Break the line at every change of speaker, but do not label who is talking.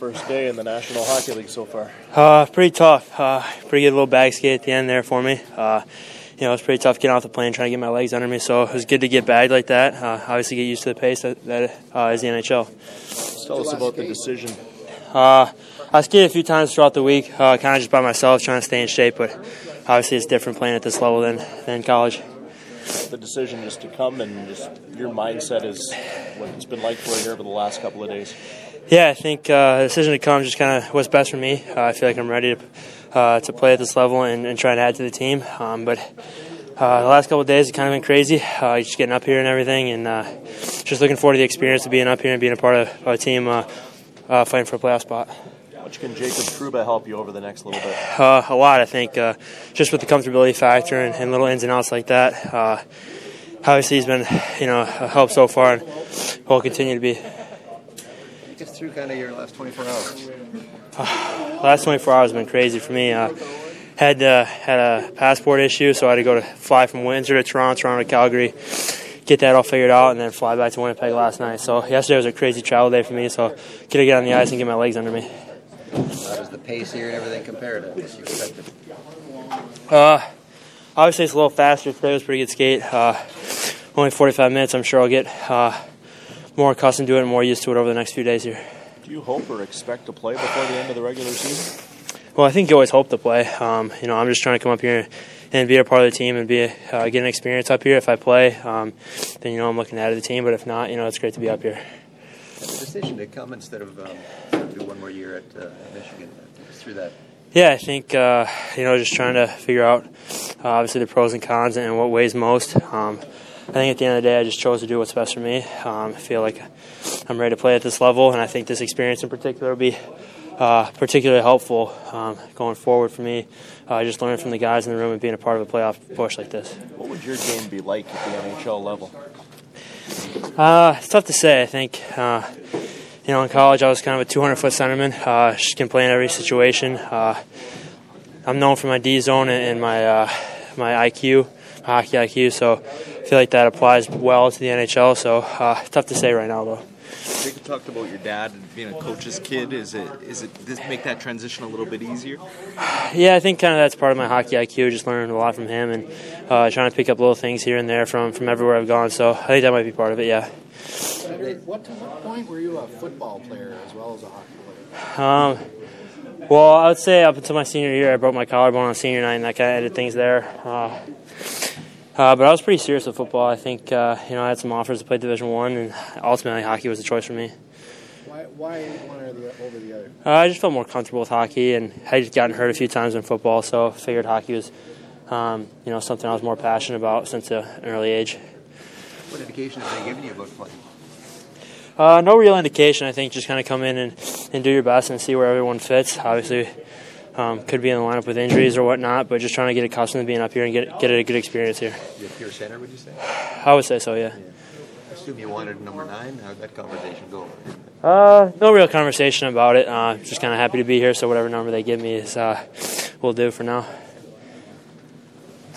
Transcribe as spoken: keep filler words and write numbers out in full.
first day in the National Hockey League so far?
Uh, pretty tough. Uh, pretty good little bag skate at the end there for me. Uh, you know, it was pretty tough getting off the plane, trying to get my legs under me, so it was good to get bagged like that. Uh, obviously get used to the pace that, that uh, is the N H L.
Tell us about the decision.
Uh, I skated a few times throughout the week, uh, kind of just by myself, trying to stay in shape, but obviously it's different playing at this level than, than college.
The decision just to come and just your mindset is what it's been like for you here over the last couple of days.
Yeah, I think uh, the decision to come just kind of was best for me. Uh, I feel like I'm ready to uh, to play at this level and, and try to add to the team. Um, but uh, the last couple of days have kind of been crazy. Uh, just getting up here and everything, and uh, just looking forward to the experience of being up here and being a part of a team uh, uh, fighting for a playoff spot.
How much can Jacob Trouba help you over the next little bit?
Uh, a lot, I think, uh, just with the comfortability factor and, and little ins and outs like that. Uh, obviously, he's been, you know, a help so far and will continue to be.
Take us through kind of your last twenty-four hours.
Uh, last twenty-four hours have been crazy for me. Uh, had uh, had a passport issue, so I had to go to fly from Windsor to Toronto, Toronto to Calgary, get that all figured out, and then fly back to Winnipeg last night. So yesterday was a crazy travel day for me, so get to get on the ice and get my legs under me.
How does the pace here and everything compare to what you expected?
Uh, obviously, it's a little faster. Today was a pretty good skate. Uh, only forty-five minutes. I'm sure I'll get uh, more accustomed to it and more used to it over the next few days here.
Do you hope or expect to play before the end of the regular season?
Well, I think you always hope to play. Um, you know, I'm just trying to come up here and be a part of the team and be a, uh, get an experience up here. If I play, um, then you know I'm looking to add to the team. But if not, you know it's great to be up here.
The decision to come instead of um, do one more year at uh, Michigan, take us through that.
Yeah, I think uh, you know just trying to figure out uh, obviously the pros and cons and what weighs most. Um, I think at the end of the day, I just chose to do what's best for me. Um, I feel like I'm ready to play at this level, and I think this experience in particular will be uh, particularly helpful um, going forward for me. Uh, just learning from the guys in the room and being a part of a playoff push like this.
What would your game be like at the N H L level?
Uh, it's tough to say. I think, uh, you know, in college I was kind of a two hundred foot centerman. Uh, just can play in every situation. Uh, I'm known for my D zone and my uh, my I Q, my hockey I Q. So I feel like that applies well to the N H L. So uh, tough to say right now, though.
Jacob talked about your dad and being a coach's kid. Is it is it does it make that transition a little bit easier?
Yeah, I think kind of that's part of my hockey I Q. Just learning a lot from him and uh, trying to pick up little things here and there from, from everywhere I've gone. So I think that might be part of it. Yeah.
What to what point were you a football player as well as a hockey player?
Um, well, I would say up until my senior year, I broke my collarbone on senior night, and that kind of ended things there. Uh, Uh, but I was pretty serious with football. I think uh, you know I had some offers to play Division One, and ultimately hockey was the choice for me.
Why, why one or the, over the other?
Uh, I just felt more comfortable with hockey, and I had gotten hurt a few times in football, so I figured hockey was um, you know something I was more passionate about since a, an early age.
What indication have they given you about playing?
Uh, no real indication. I think just kind of come in and, and do your best and see where everyone fits. Obviously. Um, could be in the lineup with injuries or whatnot, but just trying to get accustomed to being up here and get get a good experience here.
You're a pure center, would you say?
I would say so, yeah.
yeah. I assume you wanted number nine. How'd that conversation go?
Uh, no real conversation about it. Uh, just kind of happy to be here, so whatever number they give me is uh, will do for now.